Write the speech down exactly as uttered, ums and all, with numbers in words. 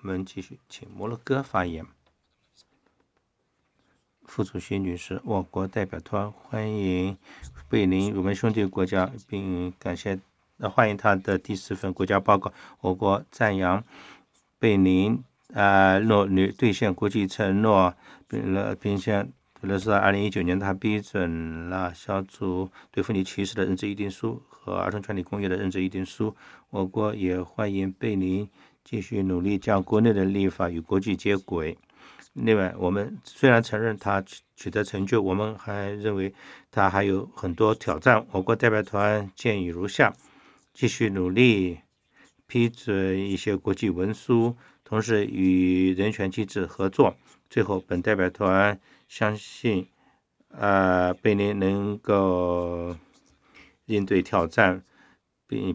们继续请摩洛哥发言。副主席女士，我国代表团欢迎贝宁鲁门兄弟国家，并感谢呃欢迎他的第四份国家报告。我国赞扬贝宁啊诺女兑现国际承诺，并了并向特别是二零一九年，他批准了消除对妇女歧视的认知议定书和儿童权利公约的认知议定书。我国也欢迎贝宁继续努力将国内的立法与国际接轨。另外，我们虽然承认他取得成就，我们还认为他还有很多挑战。我国代表团建议如下：继续努力批准一些国际文书，同时与人权机制合作。最后，本代表团相信，呃，贝宁能够应对挑战，